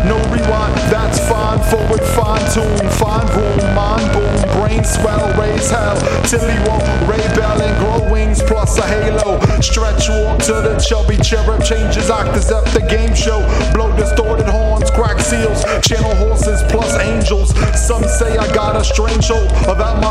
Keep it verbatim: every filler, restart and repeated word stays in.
no rewind, that's fine. Forward fine tune, fine room, mind boom, brain swell, raise hell till he won't rebel and grow wings plus a halo. Stretch walk to the chubby cherub, changes actors at the game show. Blow distorted horns, crack seals, channel horses plus angels. Some say I got a strange hope about my